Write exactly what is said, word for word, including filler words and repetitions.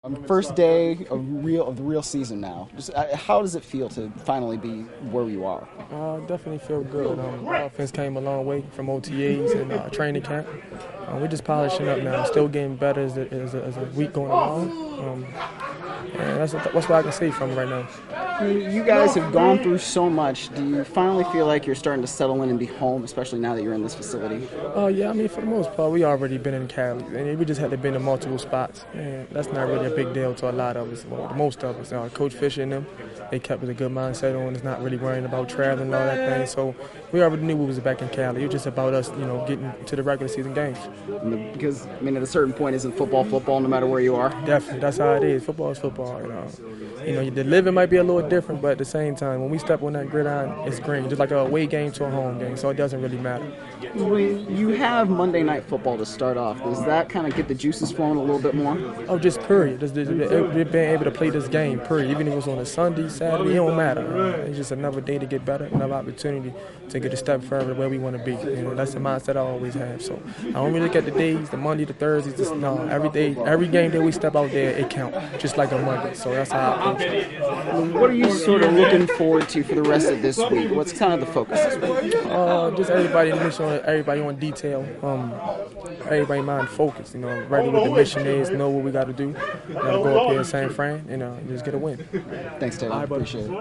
Um, first day of real of the real season now. Just uh, how does it feel to finally be where you are? Uh, definitely feel good. Um, our offense came a long way from O T As and uh, training camp. Uh, we're just polishing up now, still getting better as the, as the, as the week going along. Um, and that's, that's what I can say from it right now. You guys have gone through so much. Do you finally feel like you're starting to settle in and be home, especially now that you're in this facility? Oh, uh, yeah, I mean, for the most part, we already been in Cali. And we just had to been in multiple spots. And that's not really a big deal to a lot of us, well, most of us. Uh, Coach Fisher and them, they kept us a good mindset on us, not really worrying about traveling and all that thing. So we already knew we was back in Cali. It was just about us, you know, getting to the regular season games. Because, I mean, at a certain point, isn't football football no matter where you are? Definitely. That's how it is. Football is football. You know, you know the living might be a little different, but at the same time, when we step on that gridiron, it's green, just like a away game to a home game, so it doesn't really matter. When you have Monday Night Football to start off, does that kind of get the juices flowing a little bit more? Oh, just period. Just, just, just being able to play this game, period. Even if it was on a Sunday, Saturday, it don't matter. It's just another day to get better, another opportunity to get a step further where we want to be. You know, that's the mindset I always have. So I don't really look at the days, the Monday, the Thursdays. Just no, every day, every game that we step out there, it counts, just like a Monday. So that's how I approach it. What are you sort of looking forward to for the rest of this week? What's kind of the focus this week? Uh, just everybody make sure everybody on detail. Um, everybody mind focused. You know, ready what the mission is, know what we got to do. Got to go up here in San Fran and uh, just get a win. Thanks, Taylor. I appreciate it.